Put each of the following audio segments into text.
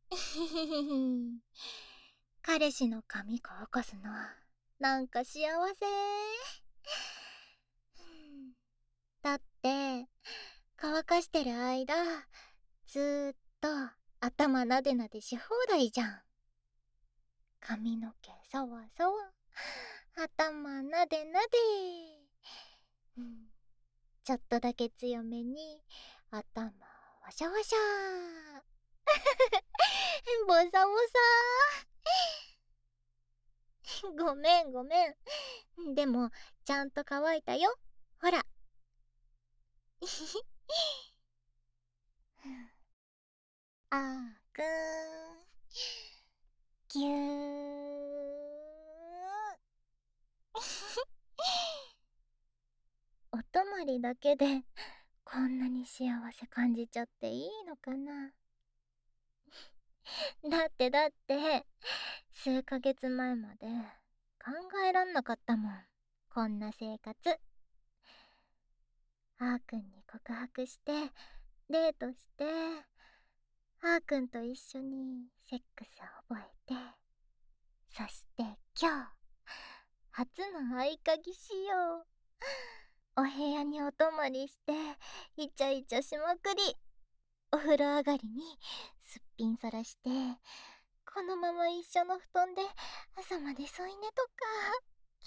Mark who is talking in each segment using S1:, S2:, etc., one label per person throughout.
S1: 彼氏の髪乾かすの、なんか幸せ。だって、乾かしてる間、ずーっと頭なでなでし放題じゃん。髪の毛さわさわ、頭なでなで。うん、ちょっとだけ強めに、頭わしゃわしゃ。ボサボサ。ごめんごめん。でも、ちゃんと乾いたよ。ほら。あーくん。ぎゅー。お泊まりだけでこんなに幸せ感じちゃっていいのかな。だって数ヶ月前まで考えらんなかったもん、こんな生活。あーくんに告白してデートして、あーくんと一緒にセックスを覚えて、そして今日初の合鍵しよう。お部屋にお泊まりしてイチャイチャしまくり、お風呂上がりにすっぴんさらして、このまま一緒の布団で朝まで添い寝とか。キ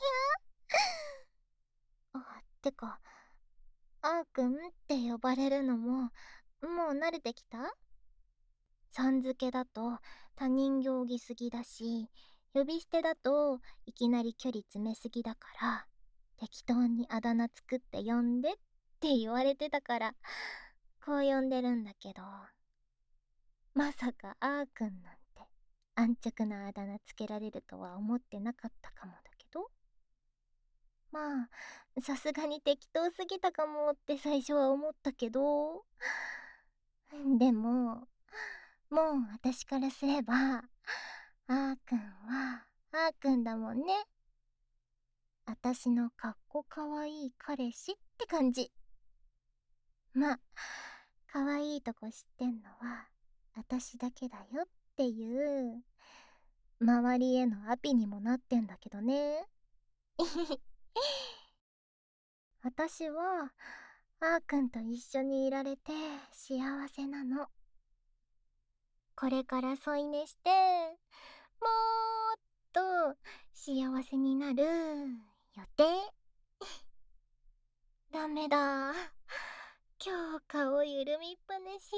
S1: ャー。てか、あーくんって呼ばれるのももう慣れてきた？さん付けだと他人行儀すぎだし、呼び捨てだといきなり距離詰めすぎだから、適当にあだ名作って呼んでって言われてたから、こう呼んでるんだけど、まさかあーくんなんて安直なあだ名つけられるとは思ってなかったかもだけど、まあさすがに適当すぎたかもって最初は思ったけど、でももう私からすれば、あーくんはあーくんだもんね。私のかっこかわいい彼氏って感じ。まあかわいいとこ知ってんのは私だけだよっていう周りへのアピにもなってんだけどね。私はあーくんと一緒にいられて幸せなの。これから添い寝してもっと幸せになる予定。ダメだ、今日顔緩みっぱなし。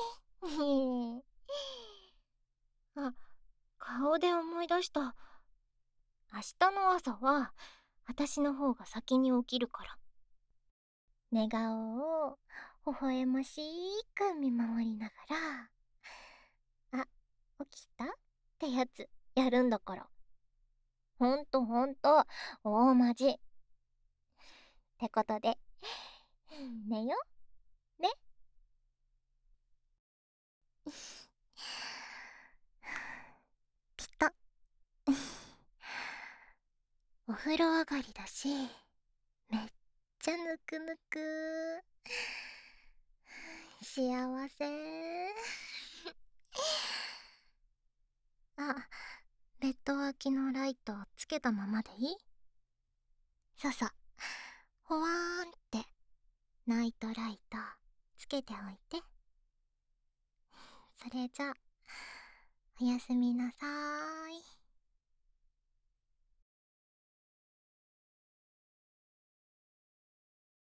S1: あ、顔で思い出した。明日の朝は私の方が先に起きるから、寝顔を微笑ましく見守りながら、あ、起きたってやつやるんだから。ほんとほんと、大マジ。ってことで、寝よね。ピタッ。お風呂上がりだし、めっちゃぬくぬく。幸せ。あ、ベッド脇のライトつけたままでいい？そうそう。ほわーんってナイトライトつけておいて。それじゃ、おやすみなさ